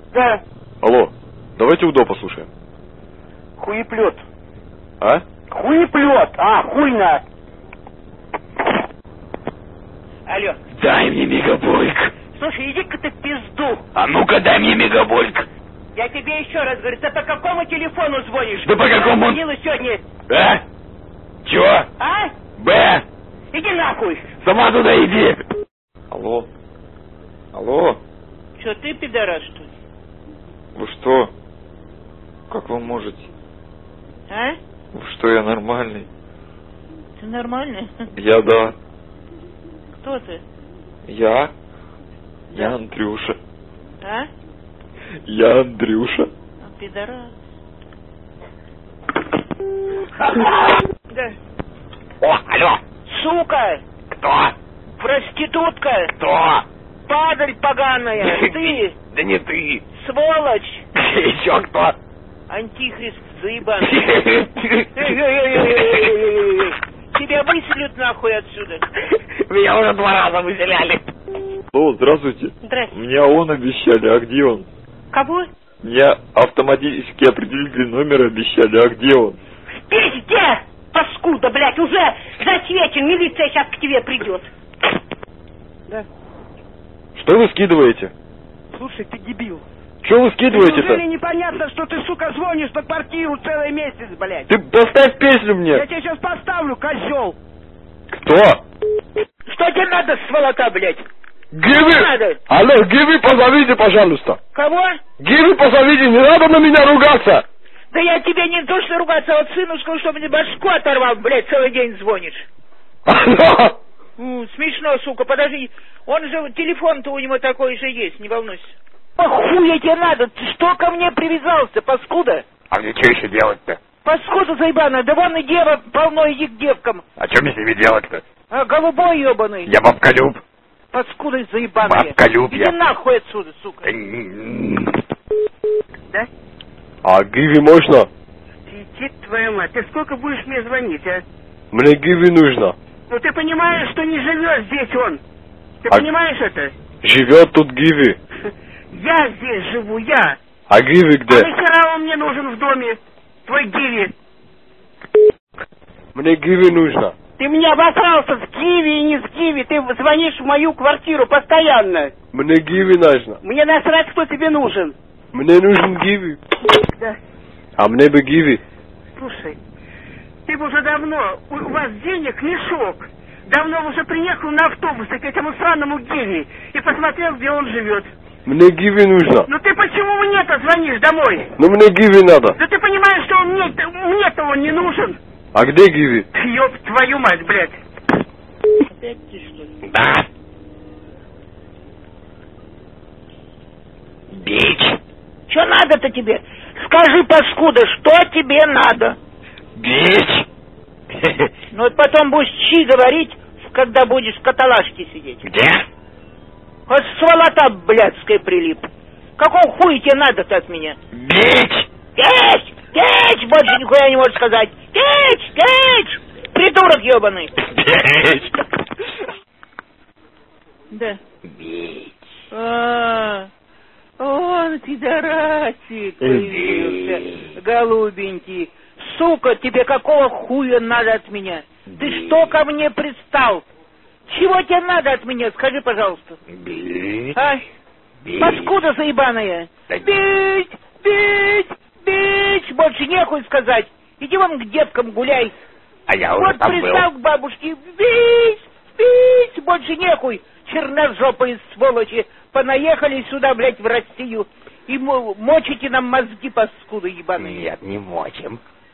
Да. Алло, давайте УДО послушаем. Хуеплет. А? Хуеплет, хуйна. Алло. Дай мне мегабольк. Слушай, иди-ка ты в пизду. А ну-ка дай мне мегабольк. Я тебе еще раз говорю, ты по какому телефону звонишь? Да по какому? Я звонила сегодня. А? Чего? А? Б. Иди нахуй. Сама туда иди. Алло. Алло. Что, ты пидорас, что ли? Вы что? Как вы можете? А? Вы что, я нормальный? Ты нормальный? Я да. Кто ты? Я Андрюша. А? Я Андрюша. Пидорас. Да. О, алло. Сука! Кто? Проститутка! Кто? Падаль поганая! Ты! Да не ты. Сволочь! Еще кто? Антихрист заебан! Тебя выселют нахуй отсюда! Меня уже 2 раза выселяли. Алло, здравствуйте. Здрасте. Мне ООН обещали, а где он? Кого? Мне автоматически определитель номера обещали, а где он? В пизде! Паскуда, блядь, уже засвечен, милиция сейчас к тебе придет. Да. Что вы скидываете? Слушай, ты дебил. Что вы скидываете-то? Неужели непонятно, что ты, сука, звонишь на квартиру целый месяц, блядь? Ты поставь песню мне. Я тебе сейчас поставлю, козел. Кто? Что тебе надо, сволота, блядь? Гиви! Надо. Алло, Гиви, позовите, пожалуйста. Кого? Гиви, позовите, не надо на меня ругаться. Да я тебе не то что ругаться, а вот сыну скажу, что мне башку оторвал, блядь, целый день звонишь. Алло. Смешно, сука, подожди. Он же, телефон-то у него такой же есть, не волнуйся. Хуя тебе надо? Ты что ко мне привязался, паскуда? А мне что еще делать-то? Паскуда заебаная, да вон и дева полно, иди к девкам. А что мне с ними делать-то? А голубой ебаный. Я бабколюб. Паскуда заебаная. Бабколюб я. Иди нахуй отсюда, сука. Да? А Гиви можно? Иди твою мать, ты сколько будешь мне звонить, а? Мне Гиви нужно. Ну ты понимаешь, что не живет здесь он? Ты А- понимаешь это? Живет тут Гиви. Я здесь живу, я. А Гиви А где? нахера он мне нужен в доме? Твой Гиви. Мне Гиви нужно. Ты мне обосрался с Гиви и не с Гиви. Ты звонишь в мою квартиру постоянно. Мне Гиви нужно. Мне насрать, кто тебе нужен. Мне нужен Гиви. Да. А мне бы Гиви. Слушай, ты бы уже давно, у вас денег мешок. Давно уже приехал на автобусе к этому странному Гиви и посмотрел, где он живет. Мне Гиви нужно. Ну ты почему мне-то звонишь домой? Но мне Гиви надо. Да ты понимаешь, что он мне-то он не нужен? А где Гиви? Ёб твою мать, блядь. Опять ты, что ли? Да. Бич. Что надо-то тебе? Скажи, паскуда, что тебе надо? Бич. Ну вот потом будешь чи говорить, когда будешь в каталажке сидеть. Где? Вот сволота блядская прилип. Какого хуя тебе надо-то от меня? Бич. Течь! Течь! Больше нихуя не можешь сказать. Течь! Течь! Придурок ебаный. Бич. Да. Бич. Он пидорасик появился, голубенький. Сука, тебе какого хуя надо от меня? Ты что ко мне пристал? Чего тебе надо от меня? Скажи, пожалуйста. Бич. А? Бич. Паскуда заебаная. Бить! Бить! Бить! Больше нехуй сказать. Иди вон к деткам гуляй. А я уже Вот там пристал был. к бабушке. Бить! Бить! Больше нехуй. Черножопые сволочи. Понаехали сюда, блядь, в Россию. И мочите нам мозги, паскуды ебаные. Нет, не мочим.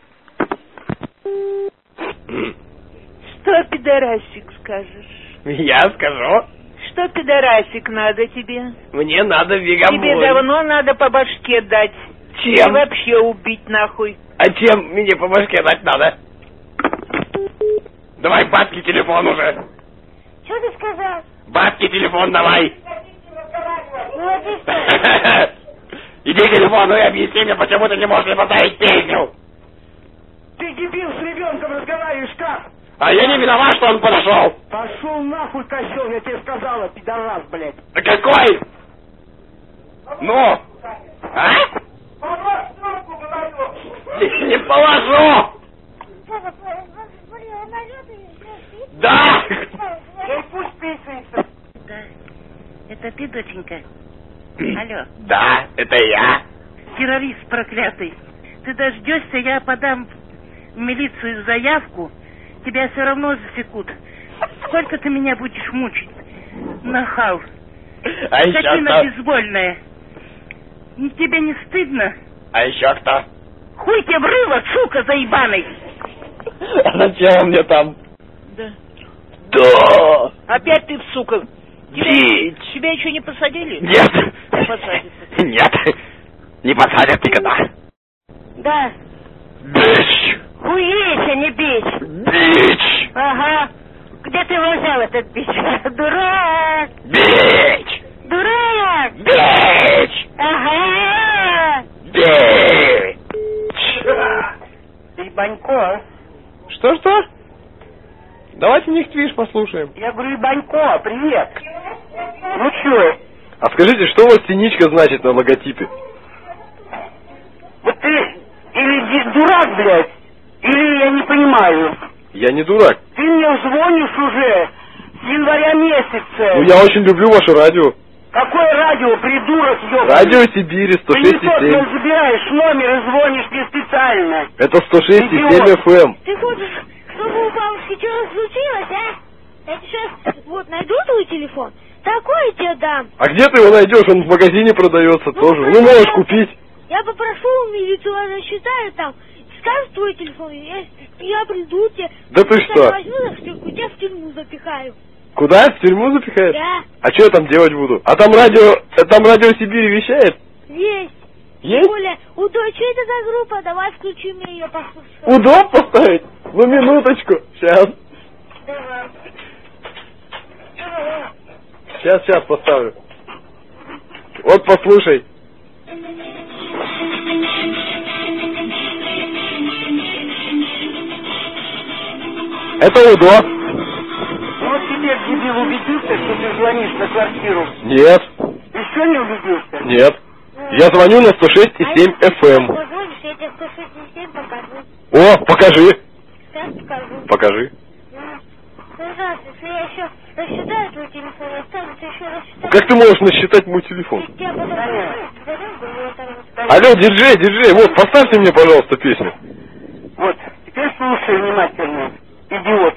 Что, пидорасик, скажешь? Я скажу. Что, пидорасик, надо тебе? Мне надо бегом. Тебе давно надо по башке дать. И Чем? вообще убить нахуй. А чем мне по башке дать надо? Давай бабки телефон уже. Что ты сказал? Бабки телефон давай. Ну вот и что? Иди к телефону и объясни мне, почему ты не можешь мне поставить песню. Ты дебил, с ребенком разговариваешь как? А я не виноват, что он подошел. Пошел нахуй, козел, я тебе сказала, пидорас, блядь. Да какой? Ну? А? Не положу! Да! Пусть писается. Да, это ты, доченька? Алло. Да, это я. Террорист проклятый. Ты дождешься, я подам в милицию заявку. Тебя все равно засекут. Сколько ты меня будешь мучить? Нахал. А еще Скотина кто? безвольная. Тебе не стыдно? А еще кто? Хуй тебе в рыло, сука заебаный! А зачем мне там? Да. Да! Опять ты, сука. Дичь! Тебя еще не посадили? Нет! Посадят. Нет! Не посадят никогда! Да. Бич! Хуйся, не бить! Бич! Ага. Где ты его взял, этот бич? Дурак! Бич! Дурак! Бич! Ага! Бич! Ебанько. Что? Давайте Нихтвиш послушаем. Я говорю, Ебанько, привет. Ну чё? А скажите, что у вас синичка значит на логотипе? Вот ты или дурак, блядь, или я не понимаю. Я не дурак. Ты мне звонишь уже с января месяца. Ну я очень люблю ваше радио. Какое радио, придурок, ёбаный? Радио Сибири Ты не тот, 106,7. забираешь номер и звонишь мне специально. Это 106,7 Идиот. FM. Ты хочешь, чтобы у бабушки что-то случилось, а? Я сейчас вот найду твой телефон, такой тебе дам. А где ты его найдешь? Он в магазине продается тоже. Ну можешь купить. Я попрошу милицию, она считает там, скажет твой телефон, я приду тебе. Да ты что? Возьму за штуку, тебя в тюрьму запихаю. Куда? В тюрьму запихаешь? Да, А что я там делать буду? А там радио Сибири вещает? есть. Есть? Оля, у дочери такая группа, давай включи мне ее послушать. Удоб поставить? Ну минуточку. Сейчас. Давай. Сейчас поставлю. Вот послушай. Это Удо. Вот теперь, дебил, убедился, что ты звонишь на квартиру? Нет. Еще не убедился? Нет. Я звоню на 106,7 FM. Позвонишь, я тебе 167 покажу. О, покажи. Сейчас покажу. Покажи. Пожалуйста, если я еще рассчитаю твой телефон, останется еще рассчитать. Как ты можешь насчитать мой телефон? Я потом зайдем, вот так вот. Алло, диджей, вот, поставьте мне, пожалуйста, песню. Вот, теперь слушай внимательно, идиот.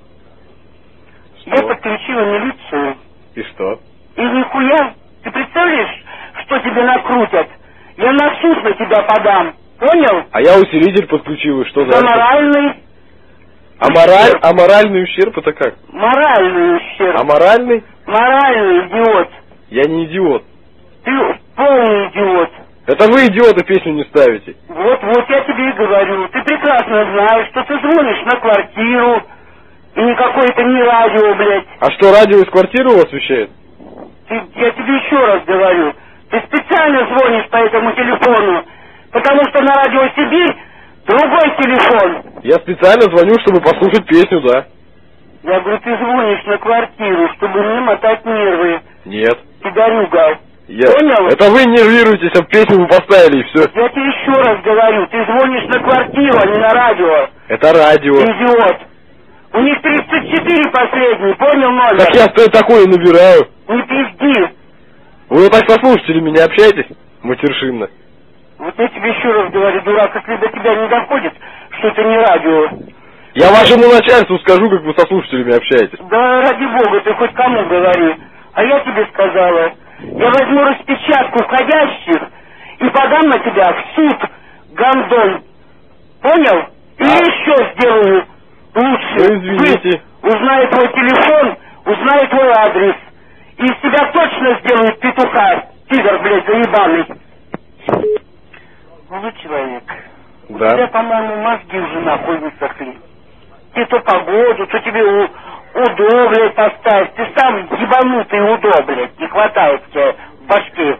Я подключила милицию. И что? И нихуя, ты представляешь, что тебе накрутят? Я на суд на тебя подам, понял? А я усилитель подключил, и что за За это? моральный, А моральный ущерб это как? моральный ущерб. А моральный? Моральный идиот. Я не идиот. Ты полный идиот. Это вы, идиоты, песню не ставите. Вот я тебе и говорю. Ты прекрасно знаешь, что ты звонишь на квартиру, и никакое это не радио, блядь. А что, радио из квартиры у вас вещает? Я тебе еще раз говорю. Ты специально звонишь по этому телефону, потому что на радио Сибирь другой телефон. Я специально звоню, чтобы послушать песню, да. Я говорю, ты звонишь на квартиру, чтобы мне мотать нервы. Нет. Пидорюга. Я... Понял? Это вы нервируетесь, а песню вы поставили, и все. Я тебе еще раз говорю, ты звонишь на квартиру, а не на радио. Это радио. Ты идиот. У них 34 последний, понял номер? Так я что такое набираю? Не пизди. Вы вот так со слушателями не общаетесь? Матершинно. Вот я тебе еще раз говорю, дурак, если до тебя не доходит, что это не радио. Я вашему начальству скажу, как вы со слушателями общаетесь. Да ради бога, ты хоть кому говори. А я тебе сказала, я возьму распечатку входящих и подам на тебя в суд, гандон. Понял? И еще сделаю лучше. Ну, извините. Узнаю твой телефон, узнаю твой адрес. И из тебя точно сделают петуха, пидор, блядь, заебанный. Ну, человек, у тебя, Да. по-моему, мозги уже нахуй высохли. Ты то погоду, то тебе УДО, блядь, поставь. Ты сам ебанутый УДО, блядь, не хватает тебе в башке.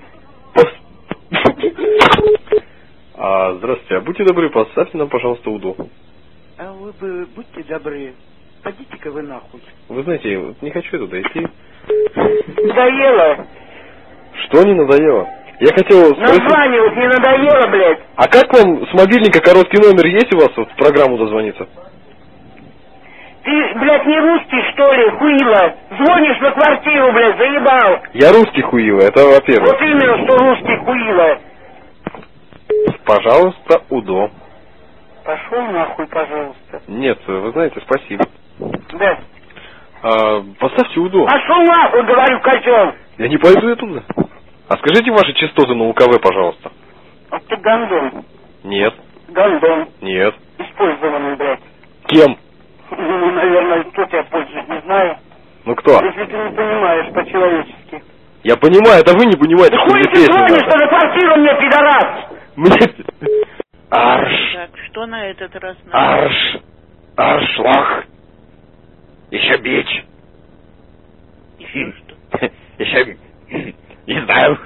Здравствуйте, а будьте добры, поставьте нам, пожалуйста, УДО. А вы бы, будьте добры, пойдите-ка вы нахуй. Вы знаете, я вот не хочу туда идти. Надоело? Что не надоело? Я хотел спросить... Названивать не надоело, блядь? А как вам с мобильника короткий номер есть у вас вот в программу дозвониться? Ты, блядь, не русский, что ли, хуила? Звонишь на квартиру, блядь, заебал. Я русский хуила, это во-первых. Вот именно, что русский хуила. Пожалуйста, УДО. Пошел нахуй, пожалуйста. Нет, вы знаете, спасибо. Да. Поставьте УДО. Пошел нахуй, говорю, козел. Я не пойду я туда. А скажите ваши частоты на УКВ, пожалуйста. А ты гондон. Нет. Гондон. Нет. Использованный, блядь. Кем? Ну, наверное, кто тебя пользует, не знаю. Ну кто? Если ты не понимаешь по-человечески. Я понимаю, это вы не понимаете, Да что хуй мне ты песню звонишь надо. на квартиру мне, пидорас! Мне... Арш. Так, что на этот раз надо? Арш. Аршлах. Еще бич. Еще что? Еще... Не знаю.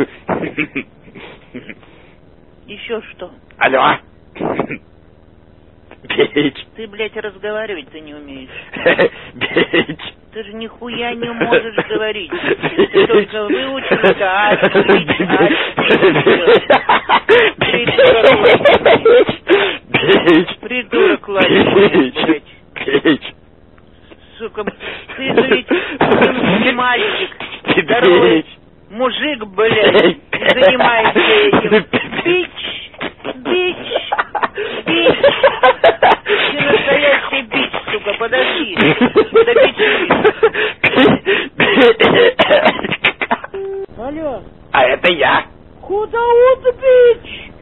Еще что? Алло. Бич. Ты, блядь, разговаривать-то не умеешь. Бич. Ты же нихуя не можешь говорить. Ты только выучился, придурок лазить, блядь. Бич. Сука, ты же ведь мальчик, здоровый мужик, блядь, и занимаешься этим. Бич, бич, бич. Ты настоящий бич, сука, подожди. Алло. А это я. Худаут бич.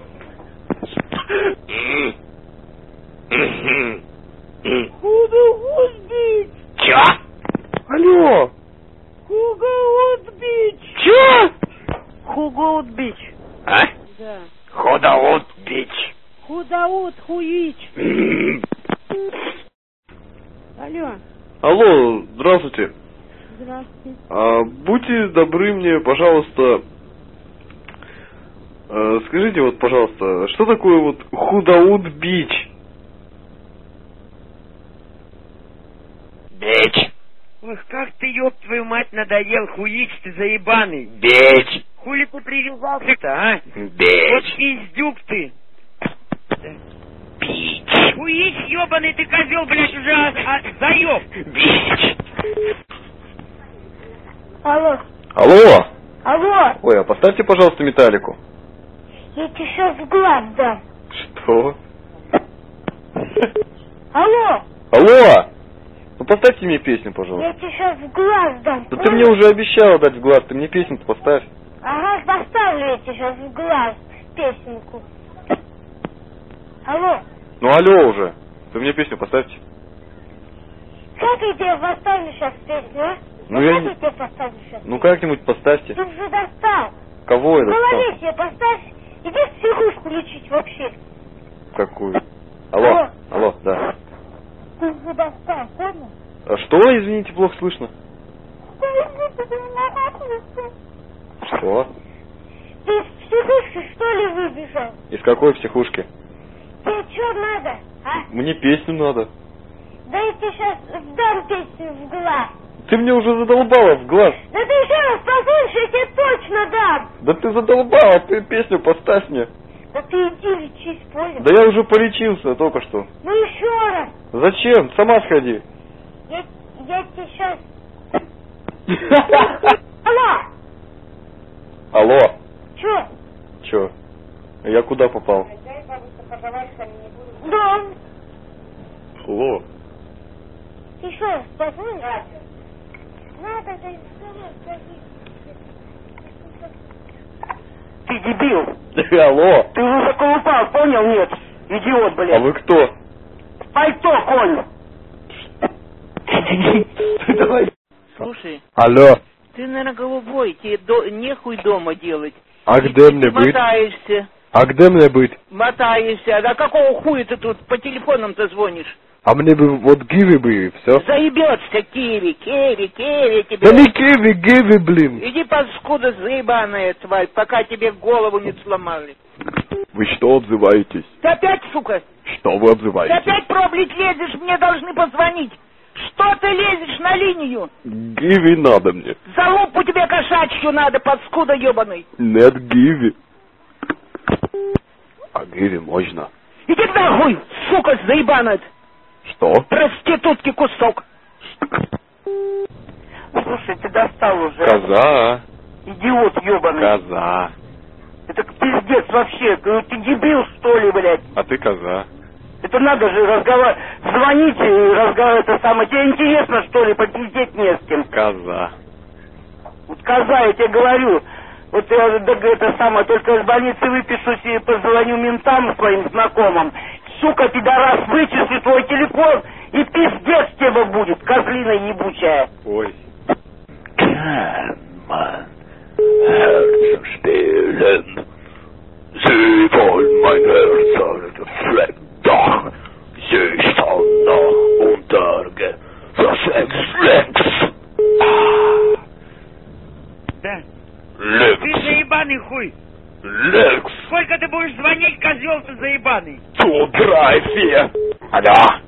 Худаут бич. Чё? Алло. Худаут бич. Чё? Худаут бич. А? Да. Ходоут бич. Худаут хуич. Алло. Алло, здравствуйте. Здравствуйте. Будьте добры мне, пожалуйста, скажите вот, пожалуйста, что такое вот Худаут бич? Бич. Ох, как ты, ёб твою мать, надоел, хуич ты заебаный. Бич. Хули ты привязался-то, а? Вот Бич. пиздюк ты. Бич. Хуич, ёбаный ты козел, блядь, уже заеб. Бич. Алло. Алло. Алло. Ой, а поставьте, пожалуйста, металлику. Я тебе сейчас в глаз дам. Что? Алло. Алло. Ну поставьте мне песню, пожалуйста. Я тебе сейчас в глаз дам. Да ты мне уже обещала дать в глаз, ты мне песню-то поставь. Ага, поставлю я тебе сейчас в глаз песенку. Алло. Ну алло уже. Вы мне песню поставьте. Как я тебе поставлю сейчас песню, а? Ну, Как я я не- тебе поставлю сейчас? Ну как-нибудь поставьте. Ты уже достал. Кого я В голове достал? себе поставь. Иди в психушку лечить вообще. Какую? Алло. Алло, да. Ты уже достал, понял? А что, извините, плохо слышно? Что? Ты из психушки, что ли, выбежал? Из какой психушки? Тебе что надо, а? Мне песню надо. Да я тебе сейчас дам песню в глаз. Ты мне уже задолбала в глаз. Да ты еще раз послушай, я тебе точно дам. Да ты задолбала, ты песню поставь мне. Да ты иди лечись, понял? Да я уже полечился только что. Ну еще раз. Зачем? Сама сходи. Я тебе сейчас... Алло. Алло. Че? Чё? Я куда попал? Да. Алло. Еще раз позвони. Надо, да Ты дебил. Алло. Ты уже заколупал, понял, нет? Идиот, А блядь. вы кто? Пальто, конь. Давай. Слушай, Алло. ты, наверное, голубой, тебе нехуй дома делать. А где мне быть? Мотаешься, А где мне быть? мотаешься. Да какого хуя ты тут по телефонам-то звонишь? А мне бы вот гиви бы и все. Заебется, Киви тебе. Да не киви, гиви, блин. Иди паскуда заебаная тварь, пока тебе голову не сломали. Вы что обзываетесь? Ты опять, сука, Что вы ты обзываетесь? опять проблить лезешь, мне должны позвонить. Что ты лезешь на линию? Гиви надо мне. Залупу тебе кошачью надо, паскуда ебаный. Нет гиви. А гиви можно. Иди нахуй, сука заебаная. Что? Проститутки кусок. Слушай, ты достал уже. Коза. Идиот ебаный. Коза. Это пиздец вообще. Ты дебил, что ли, блядь? А ты коза. Это надо же разговаривать. Звонить и разговаривать. Это самое. Тебе интересно, что ли, попиздеть не с кем? Коза. Вот коза, я тебе говорю. Вот я это самое, только из больницы выпишусь и позвоню ментам своим знакомым. Сука, пидорас, вычисли твой телефон, и пиздец тебе будет, козлина ебучая. Ой. Herzen stehlen. Sie wollen mein Herz gefleckt, doch sie stanna unterge Versex. Да. Лекс. Ты заебаный хуй. Лекс. Сколько ты будешь звонить, козел ты заебаный? 2, 3, 4. Алло.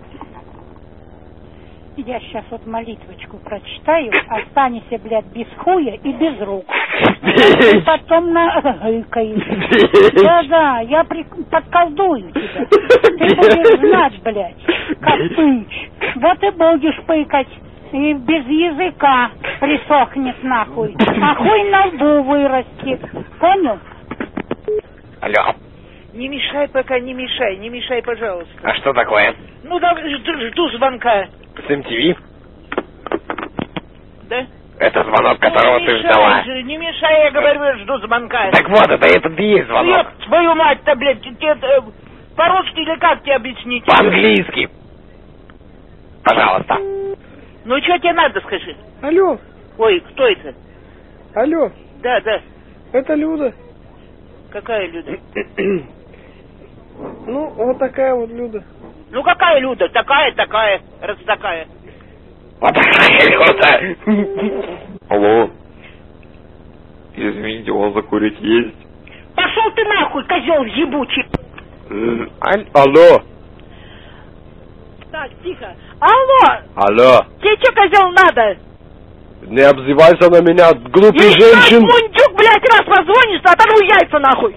Я сейчас вот молитвочку прочитаю, останешься, блядь, без хуя и без рук. Бей. Потом нагыкаешь. Бей. Да-да, я подколдую тебя. Ты будешь знать, блядь, как пынч. Вот и будешь пыкать. И без языка присохнет нахуй. А хуй на лбу вырастет. Понял? Алло. Не мешай пока, не мешай, пожалуйста. А что такое? Ну да, жду звонка. С МТВ? Да? Это звонок, которого не ты мешай ждала. же, не мешай, я говорю, жду звонка. Так вот, это и есть звонок. Ёб твою мать-то, блядь, по-русски или как тебе объяснить? По-английски. Пожалуйста. Ну что тебе надо, скажи? Алло, Ой, кто это? алло, Да, это Люда. какая Люда? Ну, вот такая вот Люда. Ну какая Люда? Такая, раз такая. Вот такая Люда. Алло. Извините, у вас закурить есть? Пошел ты нахуй, козел ебучий. Алло. Так, тихо. Алло, Алло. тебе что, козел, надо? Не обзывайся на меня, глупый Еще женщин. мундюк, блядь, раз позвонишь, оторву яйца нахуй.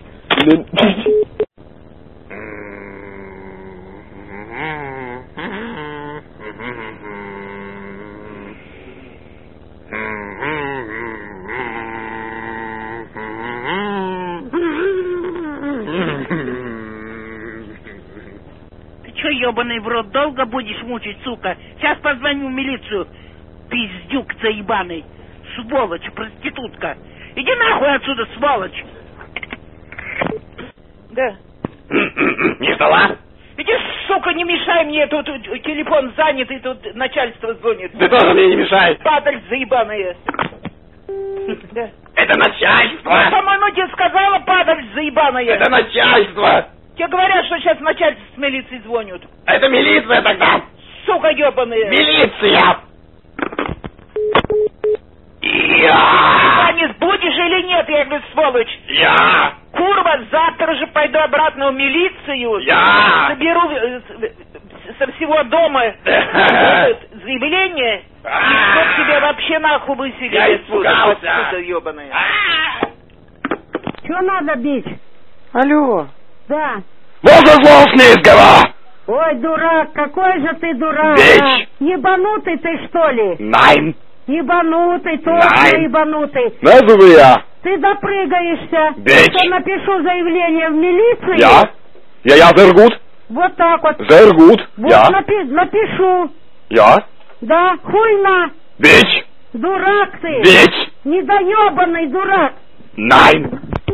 Че, ебаный в рот, долго будешь мучить, сука? Сейчас позвоню в милицию. Пиздюк заебаный. Сволочь, проститутка. Иди нахуй отсюда, сволочь. Да. Не ждала? Иди, сука, не мешай мне, тут телефон занят, и тут начальство звонит. Ты тоже мне не мешай. Падаль заебаная. Да. Это начальство. По-моему, тебе сказала, падаль заебаная. Это начальство. Тебе говорят, что сейчас начальство с милицией звонят. Это милиция тогда. Сука ебаная. Милиция. Я. Звонит, будешь или нет, я говорю, сволочь. Я. Курва, завтра же пойду обратно в милицию. Я. Соберу со всего дома заявление. И чтоб тебя вообще нахуй выселили. Я испугался. Отсюда, ебаная. Что надо бить? Алло. Да. Возлоснизгова. Ой, дурак, какой же ты дурак. Бич. А? Ебанутый ты, что ли? Найн. Ебанутый, точно Найн. ебанутый. Назову я. Ты допрыгаешься. Бич. Что, напишу заявление в милицию? Я Зергут. Вот так вот. Зергут. Вот Я. напишу. Я. Да, хуйна. Бич. Дурак ты. Бич. Недоебанный дурак. Найн.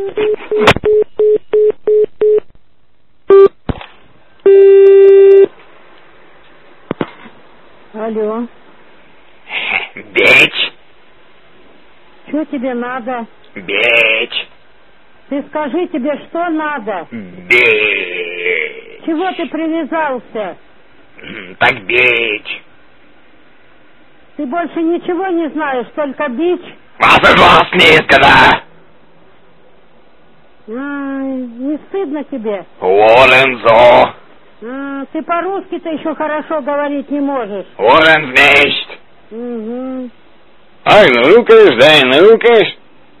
Алло. Бич. Что тебе надо? Бич. Ты скажи, тебе что надо? Бич. Чего ты привязался? Так бич. Ты больше ничего не знаешь, только бич? Возлоснизгова. Ай, не стыдно тебе? Лорензо. Ты по-русски-то еще хорошо говорить не можешь. Woran nicht? Угу. Ай, наукаешь, дай, наукаешь.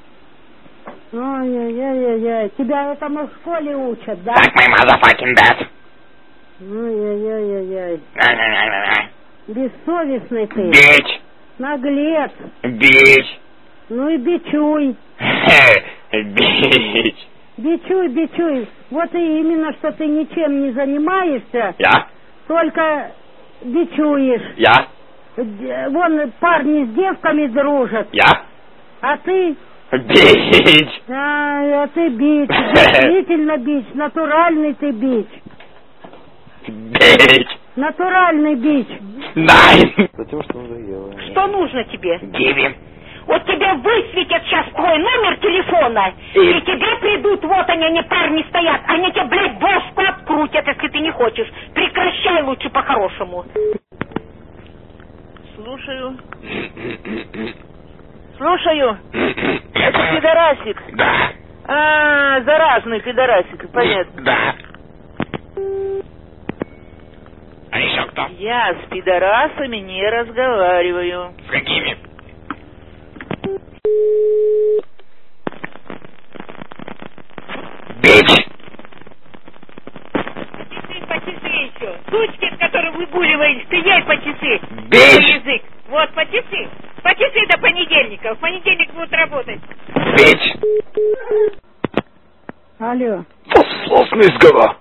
Ой-ой-ой-ой, тебя этому в школе учат, да? Sag my motherfucking dad. Ой-ой-ой-ой-ой. Бессовестный ты. Bitch. Наглец. Bitch. Ну и бичуй. Bitch. Бичуй. Вот и именно, что ты ничем не занимаешься. Я? Только бичуешь. Я? Вон парни с девками дружат. Я? А ты... Бич! А ты бич, действительно бич, натуральный ты бич. Бич! Натуральный бич. Nein! Потому что надоело. Что нужно тебе? Гиви. Вот тебе высветят сейчас твой номер телефона, и тебе придут, вот они парни стоят, они тебе, блядь, бошку открутят, если ты не хочешь. Прекращай лучше по-хорошему. Слушаю. Это пидорасик. Да. Заразный пидорасик, понятно. Да. А еще кто? Я с пидорасами не разговариваю. С какими? Бич! Потисы еще. Сучки, с которым выгуливаешь, ты ей потисы. Бич! Язык. Вот, потисы. Потисы до понедельника. В понедельник будут работать. Бич! Алло. Was nicht, Gaba?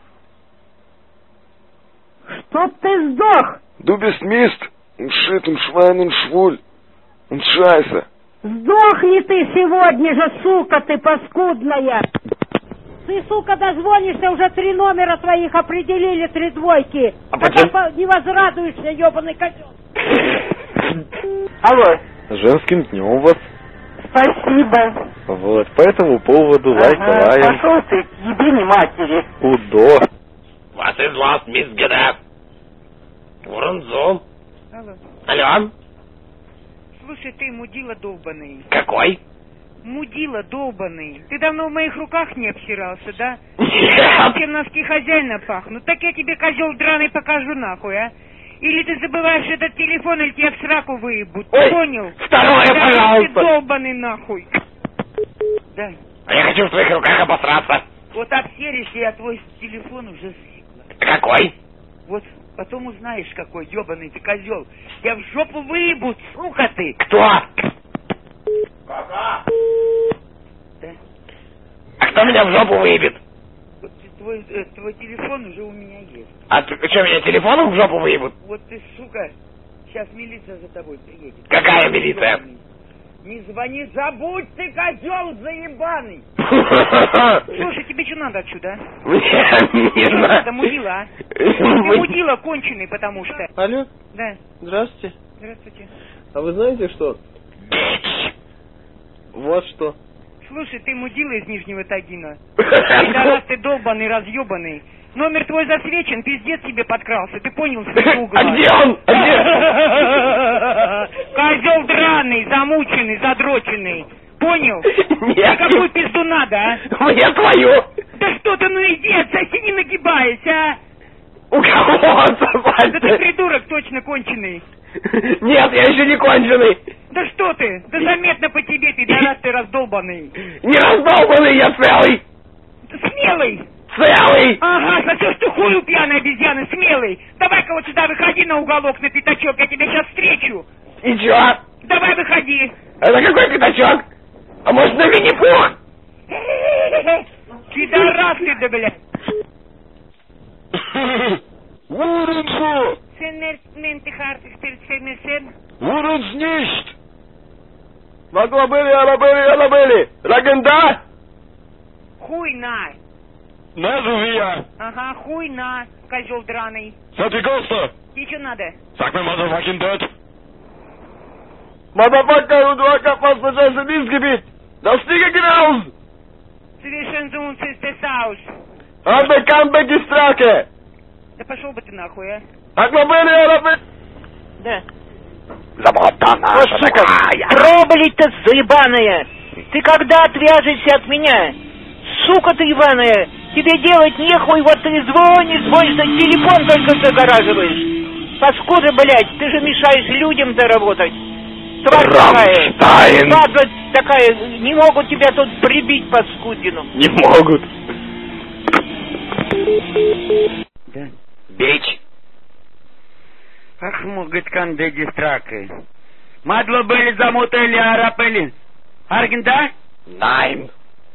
Чтоб ты сдох. Du bist Mist. Und Shit und Schwein und Schwul. Und Scheiße. Сдохни ты сегодня же, сука ты паскудная. Ты, сука, дозвонишься, уже 3 номера твоих определили, 3 двойки. А почему? Не возрадуешься, ебаный козел. Алло. С женским днем вас. Спасибо. Вот, по этому поводу лайк. Пошел ты к ебине матери. Удо. Was ist los, Missgeber? Worum so? Алло. Алло? Слушай, ты мудила долбаный. Какой? Мудила долбаный. Ты давно в моих руках не обсирался, да? Нет. Чем носки хозяина пахнут. Так я тебе, козел драный, покажу нахуй, а? Или ты забываешь этот телефон, или тебя в сраку выебут. Ой, Понял? второе, Да, пожалуйста. ты долбаный нахуй. Да. А я хочу в твоих руках обосраться. Вот обсеришься, я твой телефон уже сыгла. Какой? Вот потом узнаешь, какой ебаный ты козел. Я в жопу выебут, сука ты. Кто? Да. А кто меня в жопу выебет? Вот твой телефон уже у меня есть. А ты что, меня телефоном в жопу выебут? Вот ты, сука, сейчас милиция за тобой приедет. Какая милиция? Не звони, забудь ты, козел заебаный! Слушай, тебе что надо отсюда, а? Мне не Что надо. надо, мудила, а? Ты мудила конченый, потому что... Алло, Да, здравствуйте. здравствуйте. А вы знаете что? Вот что. Слушай, ты мудила из Нижнего Тагила. Пидорас ты долбаный, разъебанный. Номер твой засвечен, пиздец тебе подкрался. Ты понял, с какого угла? А где он? А где? Козел драный, замученный, задроченный. Понял? Нет. Какую пизду надо, а? Мне твою. Да что ты, ну иди, отсоси, не нагибаясь, а? У кого Да ты отсосать? придурок точно конченый. Нет, я еще не конченый. Да что ты? Да заметно по тебе, пидорас ты раздолбанный. Не раздолбанный, я целый. Смелый. Целый. Ага, сосешь ты хую, пьяная обезьяна, смелый. Давай-ка вот сюда выходи на уголок, на пятачок, я тебя сейчас встречу. И чё? Давай выходи. Это какой пятачок? А может на Винни-Пух? Пидорас ты, да, блядь. Worum so? Worum nicht? Маглабели, Рагенда? Хуй на. Назувия. Ага, хуй на, козел драный. Сатикоста. Тебе что надо? Sag mir motherfucking dad. Motherfucker, du hast was für das Dienstgebiet. Das Ding geht raus. Совершенно саус. Абе камбеки страке. Да пошел бы ты нахуй, а? Маглабели. Да. Забота наша такая. Проболить-то заебаная! Ты когда отвяжешься от меня? Сука ты ебаная! Тебе делать нехуй, вот ты звонишь, телефон только загораживаешь. Паскуда, блядь, ты же мешаешь людям заработать. Тварь такая, база такая, не могут тебя тут прибить, паскудину. Не могут. Да. Бич. Ах, мугыткан дедистракы. Мадло были замутали арапели. Аргинда? Nein.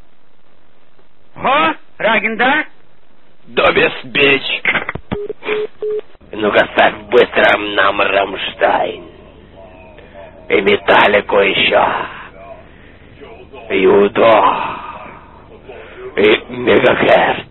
Хо? Рагинда? Добес бич. Ну-ка, ставь быстро нам Рамштайн. И Металлику еще. И Удо. И Мегагерц.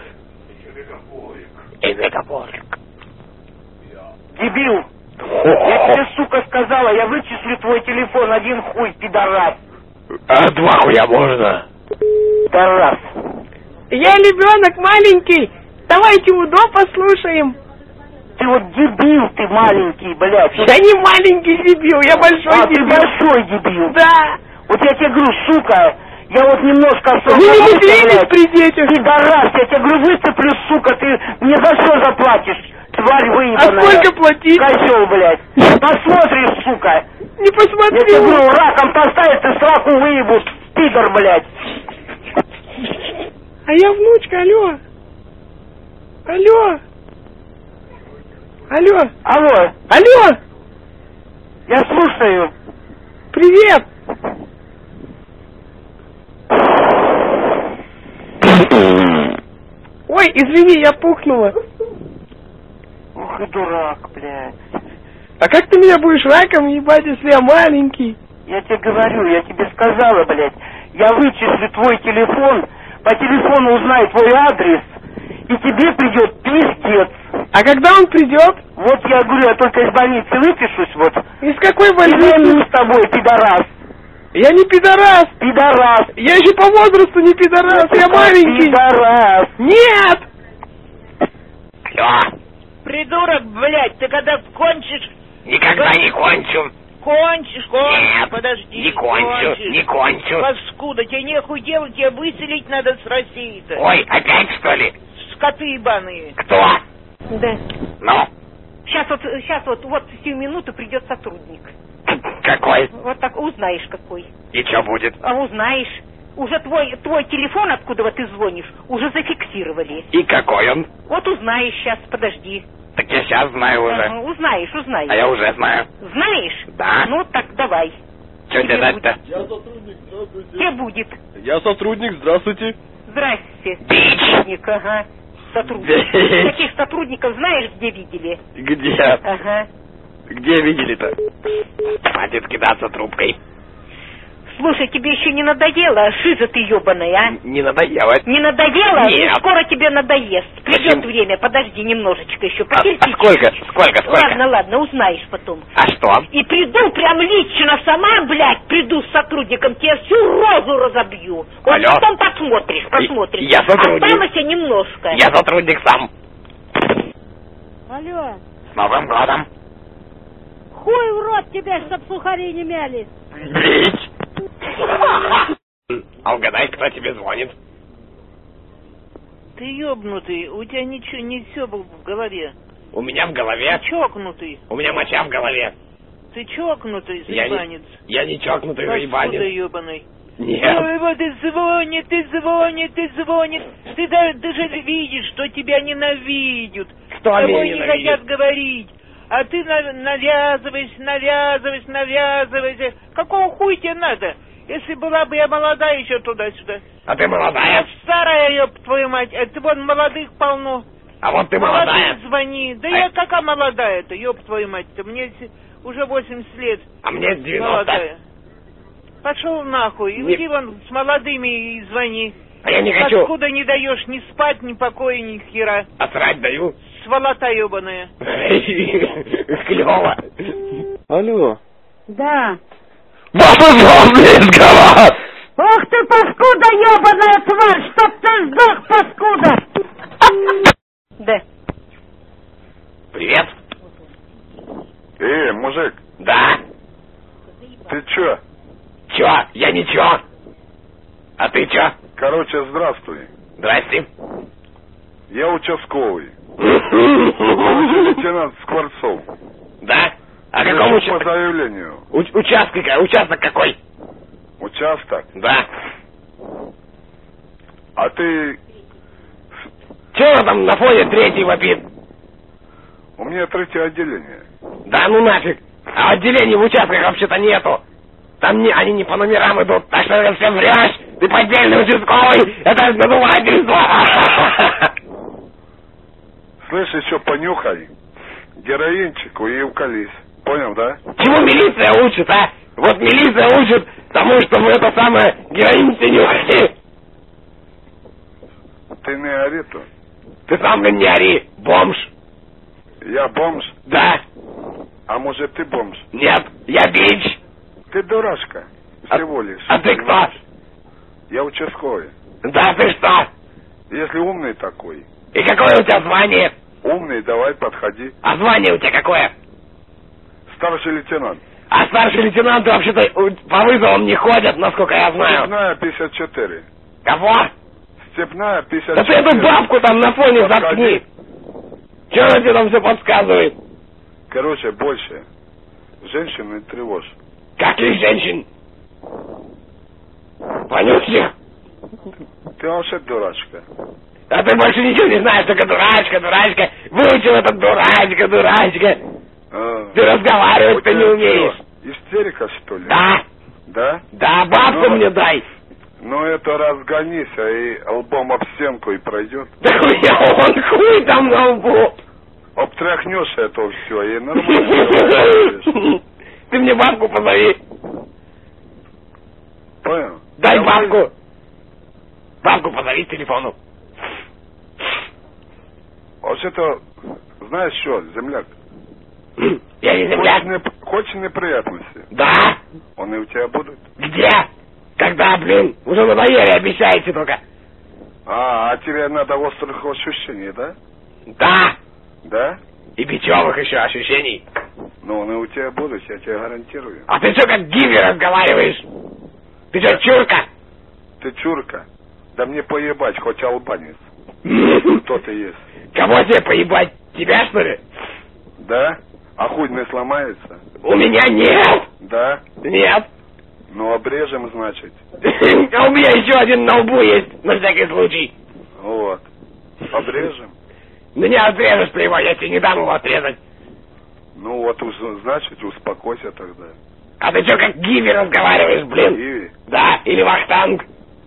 И Мегаполик. Дебил! Я тебе, сука, сказала, я вычислю твой телефон, один хуй, пидорас. А 2 хуя можно? Пидорас. Я ребенок маленький. Давайте Удо послушаем. Ты вот дебил ты маленький, блядь. Я не маленький дебил, я большой дебил. Ты большой дебил. Да. Вот я тебе говорю, сука, я вот немножко... Вы не матерились при детях? Пидорас, я тебе говорю, высыплю, сука, ты мне за что заплатишь? Тварь выебаная. А сколько платить? Козел, блядь. Посмотришь, сука. Не посмотрю. Я тебе говорю, раком поставить, ты сраку выебут, пидор, блядь. А я внучка, алло. Алло. Алло. Алло. Алло. Я слушаю. Привет. Ой, извини, я пухнула. Ох и дурак, блядь. А как ты меня будешь раком ебать, если я маленький? Я тебе говорю, я тебе сказала, блядь. Я вычислю твой телефон, по телефону узнаю твой адрес, и тебе придет пиздец. А когда он придет? Вот я говорю, я только из больницы выпишусь, вот. Из какой больницы? И с тобой, пидорас. Я не пидорас. Пидорас. Я еще по возрасту не пидорас, я маленький. Пидорас. Нет. Алло. Придурок, блядь, ты когда кончишь... Никогда не кончу. Кончишь, Нет, подожди. не кончу, не кончу. Паскуда, тебе нехуй делать, тебе выселить надо с России-то. Ой, опять что ли? Скоты ебаные. Кто? Да. Ну? Сейчас вот сию минуту придет сотрудник. Какой? Вот так узнаешь какой. И что будет? А узнаешь. Уже твой телефон, откуда вот ты звонишь, уже зафиксировали. И какой он? Вот узнаешь сейчас, подожди. Так я сейчас знаю уже. Ага, узнаешь. А я уже знаю. Знаешь? Да. Ну так давай. Что тебе дать-то? Я сотрудник, здравствуйте. Тебе будет. Я сотрудник, здравствуйте. Здрасте. Бич. Сотрудник, ага. Сотрудник. Бич. Таких сотрудников знаешь, где видели? Где? Ага. Где видели-то? Хватит кидаться трубкой. Слушай, тебе еще не надоело, шиза ты ебаная, а? Не надоело. Не надоело? Нет. Ну, скоро тебе надоест. Придет Почему? время, подожди немножечко еще. А Потерпи. сколько? Ладно, узнаешь потом. А что? И приду прям лично сама, блядь, приду с сотрудником, тебе всю розу разобью. Вот Алло. потом посмотришь. Я сотрудник. Останься немножко. Я сотрудник сам. Алло, С Новым годом. хуй в рот тебе, чтоб сухари не мялись. Бич. А угадай, кто тебе звонит? Ты ёбнутый, у тебя ничего, не все было в голове. У меня в голове. Ты чокнутый. У меня моча в голове. Ты чокнутый, Я заебанец. Я не чокнутый Паскуда заебанец. ёбаный. Нет. Ой, вот и звонит. Ты даже видишь, что тебя ненавидят. Кто С меня тобой не ненавидит? хотят говорить. А ты навязывайся. Какого хуя тебе надо? Если была бы я молодая еще туда-сюда. А ты молодая? Старая, ёб твою мать. А ты вон молодых полно. А вот ты молодая. Молодых звони. Да я какая молодая-то, ёб твою мать-то. Мне уже 80 лет. А мне 90. Молодая. Пошел нахуй. Не- Иди вон с молодыми и звони. А я не хочу. Откуда не даешь ни спать, ни покоя, ни хера. А срать даю. Сволота ебаная. Клево. Алло. Да. Ваша Золотского! Ох ты, паскуда ебаная тварь, чтоб ты сдох, паскуда! Да. Привет. Мужик, Да. ты чё? Чё? Я ничего. А ты чё? Короче, здравствуй. Здрасте. Я участковый. Лейтенант Скворцов. Да? А какому участку? По заявлению. Участок какой? Участок? Да. А ты... Чего там на фоне третий вопит? У меня третье отделение. Да ну нафиг. А отделений в участках вообще-то нету. Там они не по номерам идут, так что ты все врешь. Ты поддельный участковый. Это надувательство. Слышь, еще понюхай. Героинчику и уколись. Понял, да? Чему милиция учит, а? Вот милиция учит тому, чтобы это самое героин не нюхали. Ты не ори тут. Ты сам, блин, не ори. Бомж. Я бомж? Да. А может ты бомж? Нет, я бич. Ты дурашка. Всего лишь. А ты кто? Я участковый. Да ты что? Если умный такой. И какое у тебя звание? Умный, давай, подходи. А звание у тебя какое? Старший лейтенант. А старший лейтенанты вообще-то по вызовам не ходят, насколько я знаю. Степная 54. Кого? Степная 54. Да ты эту бабку там на фоне заткни. Чего она тебе там все подсказывает? Короче, больше. Женщин не тревожь. Каких женщин? Вонючих? Ты вообще дурачка. А ты больше ничего не знаешь, только дурачка. Выучил этот дурачка. Ты разговаривать-то не умеешь. Истерика, что ли? Да. Да? Да, бабку мне дай. Ну это разгонися и лбом об стенку и пройдет. Да он хуй там на лбу. Обтряхнешь это все и нормально. Ты мне бабку позови. Понял? Дай бабку. Бабку позови к телефону. Вообще-то, знаешь что, земляк? Я не земляк. Хочешь неприятности? Да. Они у тебя будут? Где? Когда, блин? Уже надоели, обещаете только. А тебе надо острых ощущений, да? Да. Да? И бичевых еще ощущений. Ну, они у тебя будут, я тебе гарантирую. А ты что, как гиви разговариваешь? Ты что, чурка? Ты чурка? Да мне поебать, хоть албанец. Кто ты есть? Кого тебе поебать? Тебя, что ли? Да? А хуй не сломается? У меня нет. Да? Нет. Ну, обрежем, значит. А у меня еще один на лбу есть, на всякий случай. Вот. Обрежем? Меня отрежешь, плевать, я тебе не дам его отрезать. Ну, вот, значит, успокойся тогда. А ты что, как гиви разговариваешь, блин? Гиви? Да, или вахтанг.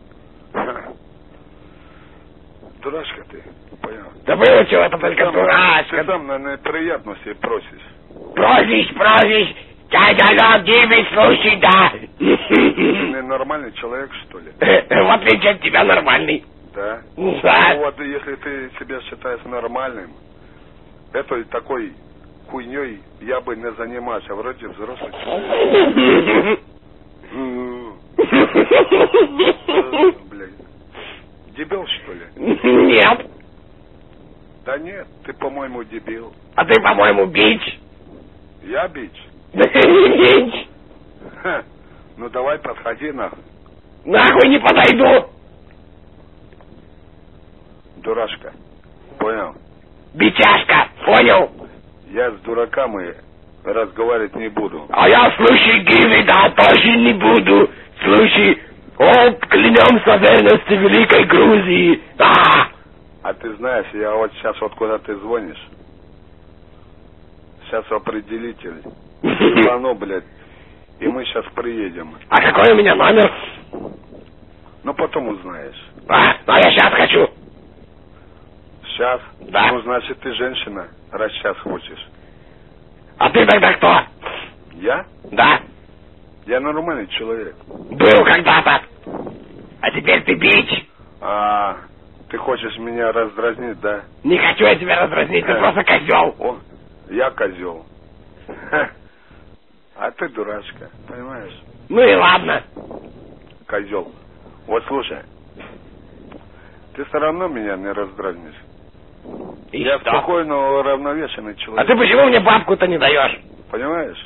Дурашка ты, понял? Да выучил, это только дурашка. Ты сам на неприятности просишь. Просишь. Дядя, гиви, слушай, да. Ты нормальный человек, что ли? В отличие от тебя нормальный. Да? Да. Ну вот, если ты себя считаешь нормальным, этой такой хуйней я бы не занимался, вроде взрослый. Блядь. Дебил, что ли? Нет. Да нет, ты, по-моему, дебил. А ты, по-моему, бич. Я бич? Да ты не бич. Ха. Ну давай, подходи нахуй. Нахуй не подойду. Дурашка. Понял? Бичашка, понял? Я с дураками разговаривать не буду. А я, слушай, гиви, да, тоже не буду. Слушай, клянемся верности Великой Грузии. Да. А ты знаешь, я вот сейчас вот куда ты звонишь. Сейчас определитель. Оно, блядь. И мы сейчас приедем. А какой у меня номер? Ну, потом узнаешь. А я сейчас хочу. Сейчас? Да. Ну, значит, ты женщина, раз сейчас хочешь. А ты тогда кто? Я? Да. Я нормальный человек. Был когда-то. А теперь ты бич. Ты хочешь меня раздразнить, да? Не хочу я тебя раздразнить, ты просто козел. О, я козел. А ты дурачка, понимаешь? Ну и ладно. Козел. Вот слушай, ты все равно меня не раздразнишь. И я что? спокойно уравновешенный человек. А ты почему мне бабку-то не даешь? Понимаешь?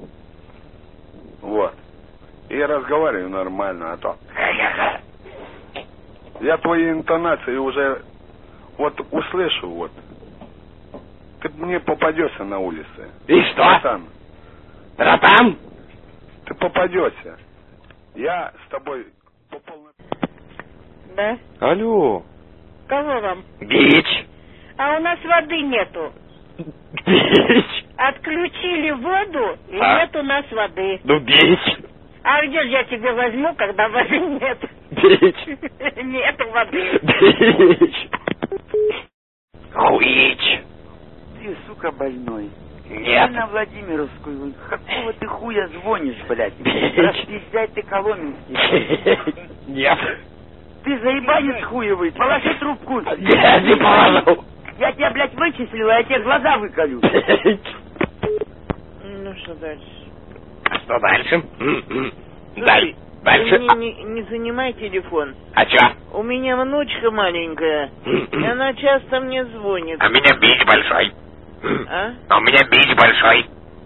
Вот. И я разговариваю нормально, а то... Я твои интонации уже вот услышу, вот, ты мне попадешься на улице. И что? Братан. Братан? Ты попадешься. Я с тобой по полной... Да? Алло. Кого вам? Бич. А у нас воды нету. Бич. Отключили воду, и А? нет у нас воды. Ну, бич. А где же я тебе возьму, когда воды нет? Бич. Нету воды. Бич. Хуич. Ты, сука, больной. Нет. Ты на Владимировскую. Какого ты хуя звонишь, блядь? Бич. Распиздяй ты Коломенский. Нет. Ты заебанец хуевый. Положи трубку. Я не положил. Я тебя, блядь, вычислила, я тебе глаза выколю. Ну, что дальше? Что дальше? Дальше. Вы не занимай телефон. А чё? У меня внучка маленькая, и она часто мне звонит. А у меня бич большой. А? А у меня бич большой.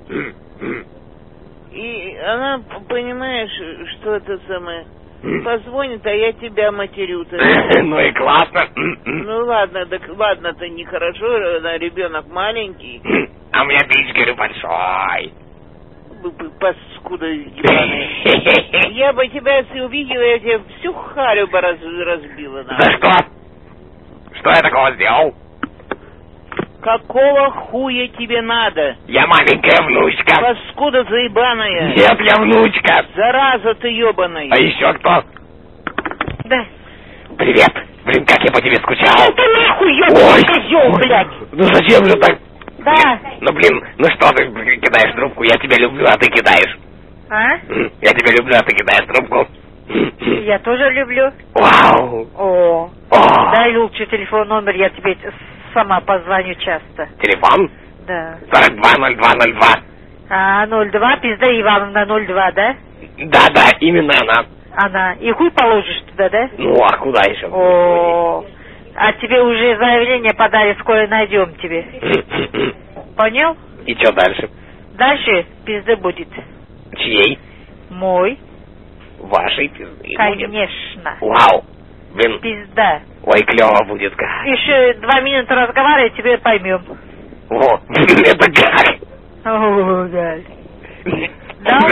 И она, понимаешь, что это самое, позвонит, а я тебя матерю-то. Ну и классно. Ну ладно, так ладно-то нехорошо, ребенок маленький. А у меня бич, говорю, большой. Паскуда ебаная. Я бы тебя, если увидела, я тебе всю харю бы разбила. За что? Что я такого сделал? Какого хуя тебе надо? Я маленькая внучка. Паскуда заебаная. Нет, я внучка. Зараза ты ебаная. А еще кто? Да. Привет. Блин, как я по тебе скучал. Ты нахуй, ебаный козел, блядь. Ну зачем же так? Да. Ну блин, ну что ты кидаешь трубку? Я тебя люблю, а ты кидаешь. А? Я тебя люблю, а ты кидаешь трубку. Я тоже люблю. Вау. О. Дай лучше телефон, номер, я тебе сама позвоню часто. Телефон? Да. 420202. А, 02, пизда Ивановна 02, да? Да, именно она. Она. И хуй положишь туда, да? Ну, а куда еще? О. А тебе уже заявление подали, скоро найдем тебе. Понял? И что дальше? Дальше пизды будет. Чьей? Мой. Вашей пизды. Конечно. Вау. Блин. Пизда. Ой, клево будет как. Еще 2 минуты разговаривать, тебе поймем. О, это как? О, да. Да?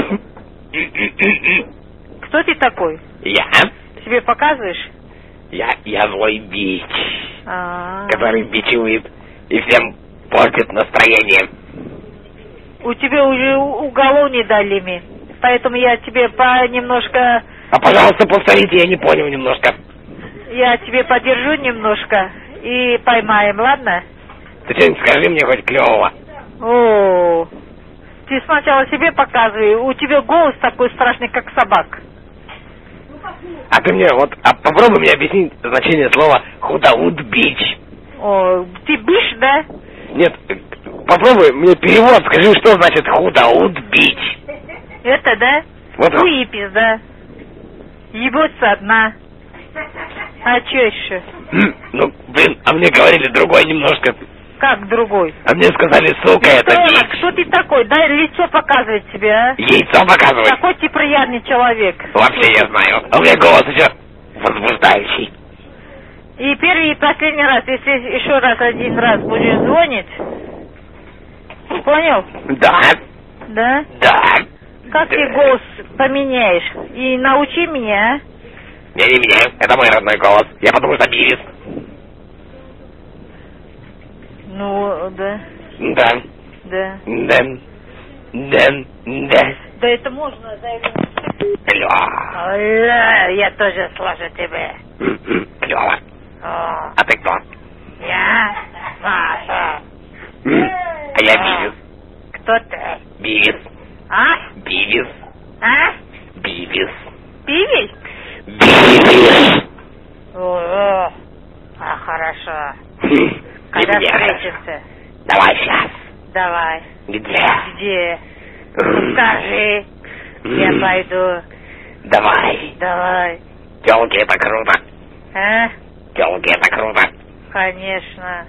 Кто ты такой? Я? Тебе показываешь? Я злой бич, А-а-а. который бичует и всем портит настроение. У тебя уже уголовный дали, поэтому я тебе немножко... А пожалуйста, повторите, я не понял немножко. Я тебе подержу немножко и поймаем, ладно? Ты что-нибудь скажи мне хоть клевого. О, ты сначала себе показывай, у тебя голос такой страшный, как собак. А ты мне вот, попробуй мне объяснить значение слова «худауд бич». О, ты бич, да? Нет, попробуй мне перевод, скажи, что значит «худауд бич». Это, да? Вот он. Хуй и пизда. Ебется одна. А чё еще? Ну, блин, а мне говорили другой немножко. Как другой? А мне сказали, сука, это бич. Кто ты такой? Дай лицо показывать тебе, а? Яйцо показывать. Какой ты приятный человек. Вообще я знаю. А у меня голос еще возбуждающий. И первый и последний раз, если еще один раз будешь звонить. Понял? Да. Да? Да. Как ты голос поменяешь? И научи меня, а? Я не меняю. Это мой родной голос. Я потому что бивис. Ну, да. Да. Да. Да. Да это можно заявить. Клево. Я тоже сложу тебя. Клево. О. А ты кто? Я? Маша. А я бивис. Кто ты? Бивис. А? Бивис. А? Бивис. Пивель? Бивис. О, хорошо. Когда встретимся? Давай сейчас. Давай. Где? Где? Ну, скажи. Я пойду. Давай. Давай. Телки, это круто. А? Телки, это круто. Конечно.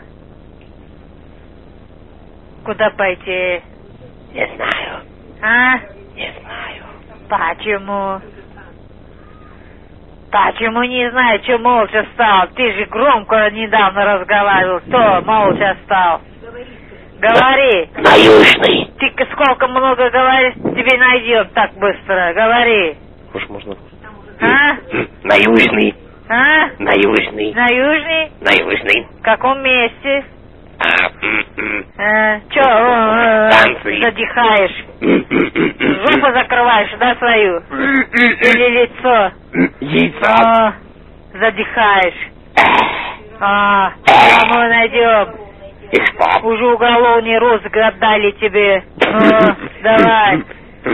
Куда пойти? Не знаю. А? Не знаю. Почему? Почему не знаю, что молча стал? Ты же громко недавно разговаривал. Кто молча стал? Говори. На Южный. Ты сколько много говоришь, тебе найдем так быстро. Говори. Может, можно? А? На Южный. А? На Южный. На Южный? На Южный. В каком месте? Чё? Станции. Задыхаешь? Жопу закрываешь, да, свою? Или лицо? Яйцо. Задыхаешь. Мы найдем. И что? Уже уголовный розыск отдали тебе. Давай.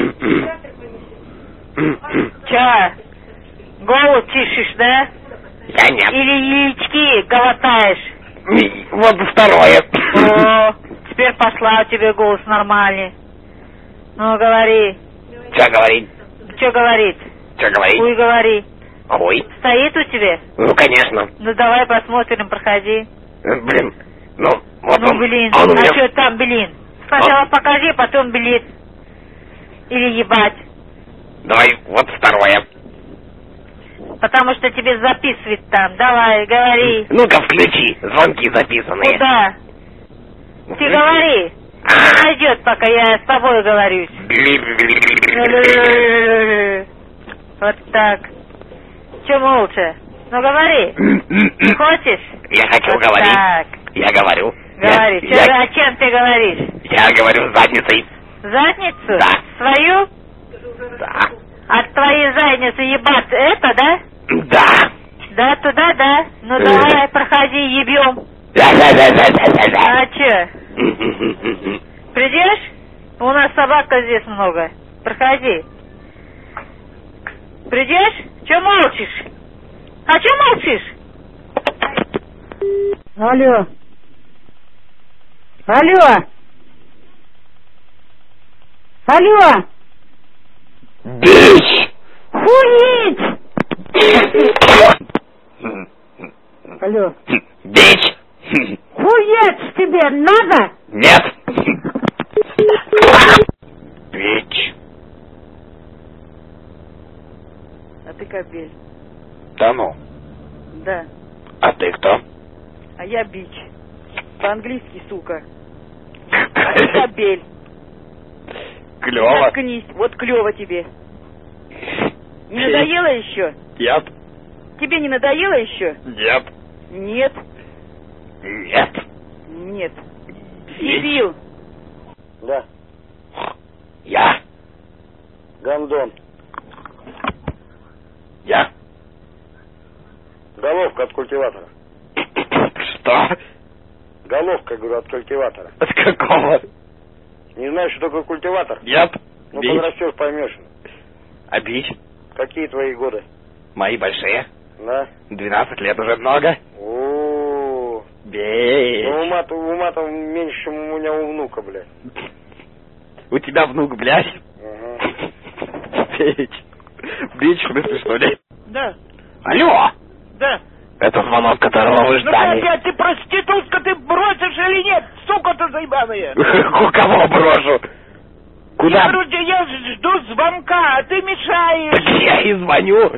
Чё? Голову чешешь, да? Я нет. Или яички глотаешь? Вот второе. О, теперь пошла у тебя голос нормальный. Ну, говори. Что говорит? Что говорит? Что говорит? Ой, говори. Ой. Стоит у тебя? Ну, конечно. Ну, давай посмотрим, проходи. Блин. Ну, вот ну, он. Блин. Он у А меня... что там, блин? Сначала покажи, потом, блин. Или ебать. Давай, вот второе. Потому что тебе записывать там. Давай, говори. Ну-ка, включи. Звонки записанные. Куда? Ты говори. Не найдет, пока я с тобой говорюсь. Вот так. Че молча? Ну говори. Ты хочешь? Я хочу вот говорить. Так. Я говорю. Говори. О чем ты говоришь? Я говорю задницей. Задницу? Да. Свою? Да. От твоей задницы ебать это, да? Да. Да, туда, да? Ну давай, проходи, ебем. А че? Придешь? У нас собака здесь много. Проходи. Придешь? Че молчишь? А че молчишь? Алло. Алло. Алло. Бич! Хуить! Алло. Бич! Хуеть тебе надо? Нет. Бич. А ты кобель. Да ну. Да. А ты кто? А я бич. По-английски, сука. А ты кобель. Клево. Заткнись. Вот клево тебе. Не надоело еще? Нет. Тебе не надоело еще? Нет. Нет. Нет. Нет. Дебил. Да. Я. Гондон. Я. Головка от культиватора. Что? Головка, говорю, от культиватора. От какого? Не знаешь, что такое культиватор? Нет. Ну, Бич. подрастешь, поймешь. А бич? Какие твои годы? Мои большие. Да. 12 лет уже много. О-о-о. Бич. Ну, ума-то меньше, чем у меня у внука, блядь. У тебя внук, блядь? Ага. Бич. Бич, в смысле, что ли? Да. Алло! Да. Это звонок, которого вы Ну ждали. опять ты проститутка, ты бросишь или нет? Сука ты заебаная. У кого брошу? Куда? Я говорю, я жду звонка, а ты мешаешь. Так я и звоню.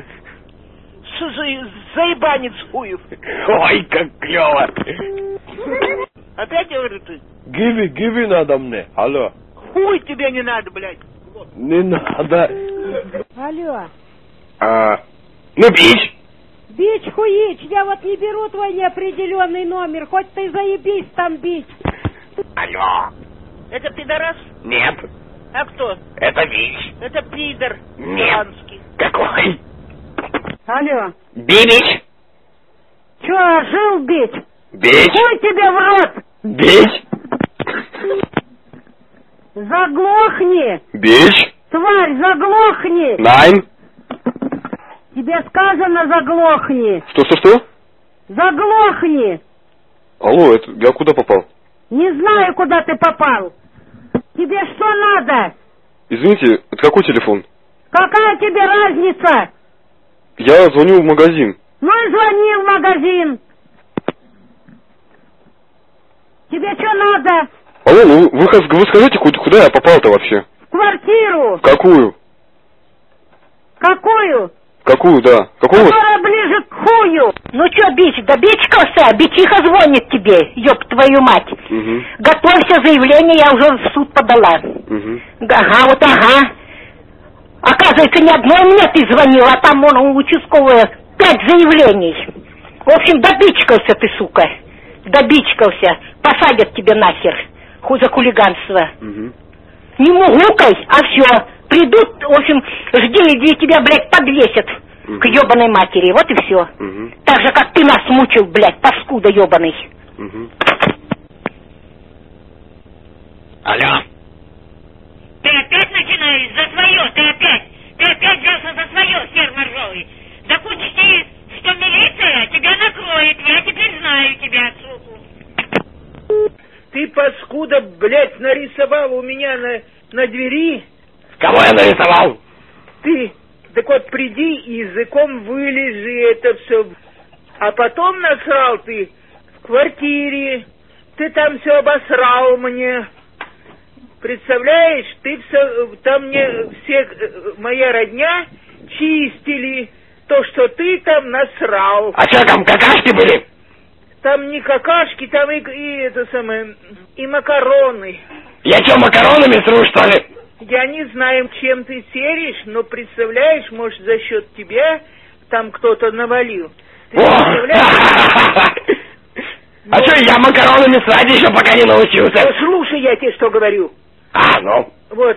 Заебанец хуев. Ой, как клево. Опять я говорю ты? Гиви надо мне. Алло. Хуй тебе не надо, блядь. Не надо. Алло. Ну, бич. Бич, хуич, я вот не беру твой неопределенный номер, хоть ты заебись там бить. Алло. Это пидорас? Нет. А кто? Это бич. Это пидор. Нет. Ирландский. Какой? Алло. Бич. Че, жил бить? Бич. Хуй тебе в рот! Бич. Заглохни! Бич. Тварь, заглохни! Найн. Тебе сказано заглохни! Что? Заглохни! Алло, это я куда попал? Не знаю, куда ты попал. Тебе что надо? Извините, это какой телефон? Какая тебе разница? Я звоню в магазин. Ну и звони в магазин. Тебе что надо? Алло, ну вы скажите, куда я попал-то вообще? В квартиру. В какую? Какую? Какую, да? Какого? Которая ближе к хую. Ну что, бич, добичкался? Бичиха звонит тебе, ёб твою мать. Угу. Готовься, заявление я уже в суд подала. Угу. Ага, вот ага. Оказывается, не одной мне ты звонил, а там вон участковая 5 заявлений. В общем, добичкался ты, сука. Добичкался. Посадят тебя нахер. За хулиганство. Угу. Не мугукай, а все. Придут, в общем, жди, где тебя, блядь, подвесят к ебаной матери. Вот и все. Так же, как ты нас мучил, блядь, паскуда ебаный. Алло. Ты опять начинаешь за свое, ты опять взялся за свое, хер моржовый. Да почти, что милиция тебя накроет, я теперь знаю тебя, суку. Ты, паскуда, блядь, нарисовал у меня на двери. Кого я нарисовал? Ты, так вот, приди и языком вылежи это все. А потом насрал ты в квартире. Ты там все обосрал мне. Представляешь, ты все, там мне все, моя родня чистили то, что ты там насрал. А что там, какашки были? Там не какашки, там и это самое, и макароны. Я что, макаронами сру, что ли? Я не знаю, чем ты серишь, но представляешь, может, за счет тебя там кто-то навалил. Ты представляешь? А что, я макаронами срать еще пока не научился. Слушай, я тебе что говорю. Ну? Вот,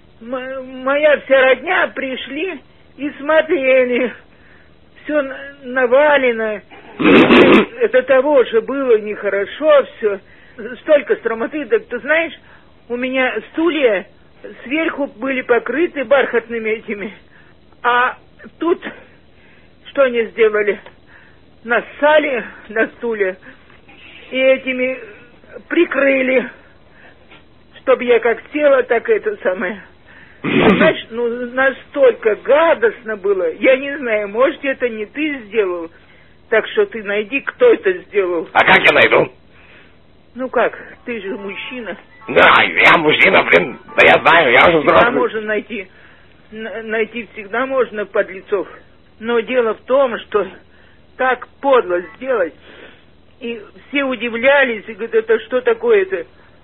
моя вся родня пришли и смотрели. Все навалено. Это того же было нехорошо все. Столько стромоты, так ты знаешь, у меня стулья сверху были покрыты бархатными этими. А тут что они сделали? Нассали на стулья и этими прикрыли, чтобы я как села, так это самое. Знаешь, ну настолько гадостно было. Я не знаю, может, это не ты сделал. Так что ты найди, кто это сделал. А как я найду? Ну как, ты же мужчина. Да, я мужчина, блин. Да я знаю, я уже взрослый. Всегда можно найти. Найти всегда можно подлецов. Но дело в том, что так подло сделать. И все удивлялись, и говорят, это что такое-то?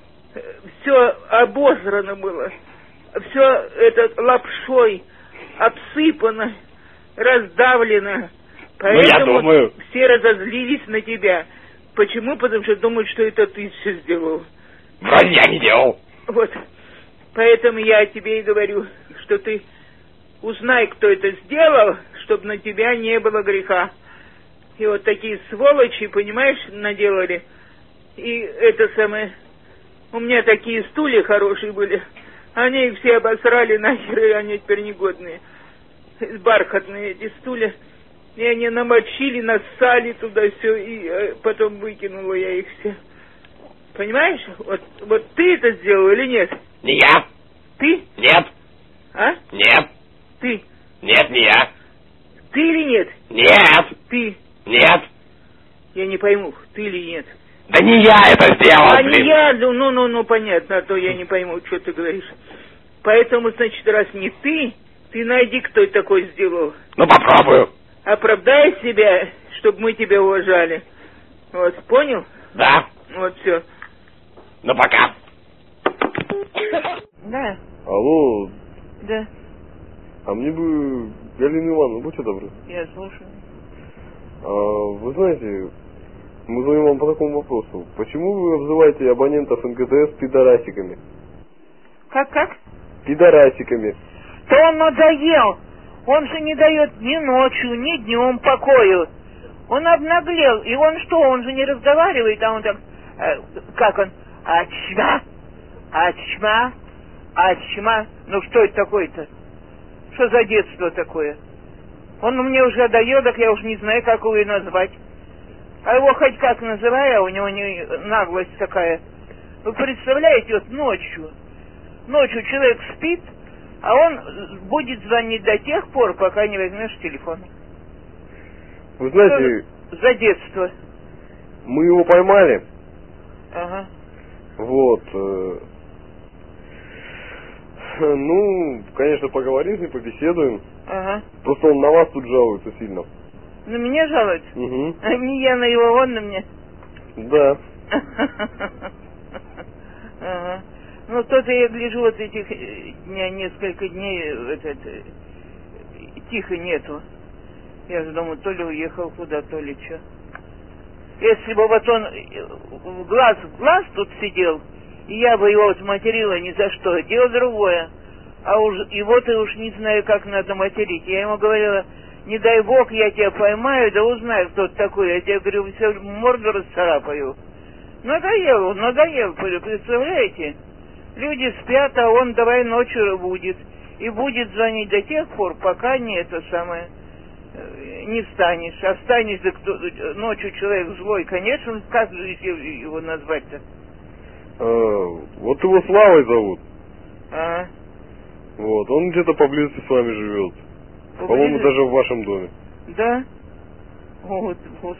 Все обосрано было. Все это лапшой обсыпано, раздавлено. Поэтому все разозлились на тебя. Почему? Потому что думают, что это ты все сделал. Вроде я не делал. Вот. Поэтому я тебе и говорю, что ты узнай, кто это сделал, чтобы на тебя не было греха. И вот такие сволочи, понимаешь, наделали. И это самое... У меня такие стулья хорошие были. Они их все обосрали нахер, и они теперь негодные. Бархатные эти стулья. И они намочили, нассали туда все, и потом выкинула я их все. Понимаешь? Вот ты это сделал или нет? Не я. Ты? Нет. А? Нет. Ты? Нет, не я. Ты или нет? Нет. Ты? Нет. Я не пойму, ты или нет. Да не я это сделал, А блин. не я, ну, понятно, а то я не пойму, что ты говоришь. Поэтому, значит, раз не ты найди, кто это такой сделал. Ну, попробую. Оправдай себя, чтобы мы тебя уважали. Вот, понял? Да. Вот, все. Ну, пока. Да. Алло. Да. А мне бы Галина Ивановна, будьте добры. Я слушаю. Вы знаете, мы звоним вам по такому вопросу. Почему вы обзываете абонентов НКТС пидорасиками? Как? Пидорасиками. Да он надоел. Он же не дает ни ночью, ни днем покою. Он обнаглел. И он что, он же не разговаривает, а он так... как он? Ачма. Ну что это такое-то? Что за детство такое? Он мне уже надоел, так я уже не знаю, как его и назвать. А его хоть как называю, а у него наглость такая. Вы представляете, вот ночью человек спит, а он будет звонить до тех пор, пока не возьмешь телефон. Вы знаете... Что за детство? Мы его поймали. Ага. Вот. Ну, конечно, поговорим с ним, побеседуем. Ага. Просто он на вас тут жалуется сильно. На меня жалуется? Угу. А не я на его, он на меня. Да. Ага. Ну, то-то я гляжу, вот этих несколько дней тихо нету. Я же думаю, то ли уехал куда, то ли что. Если бы вот он в глаз тут сидел, и я бы его вот материла ни за что, дело другое. А уж его-то уж не знаю, как надо материть. Я ему говорила, не дай бог, я тебя поймаю, да узнаю, кто ты такой. Я тебе, говорю, все морду расцарапаю. Надоел, представляете? Люди спят, а он давай ночью будет. И будет звонить до тех пор, пока не это самое, не встанешь. А встанешь, да ночью человек злой, конечно, как же его назвать-то? Вот его Славой зовут. А? Вот, он где-то поблизости с вами живет. По-моему, даже в вашем доме. Да? Вот,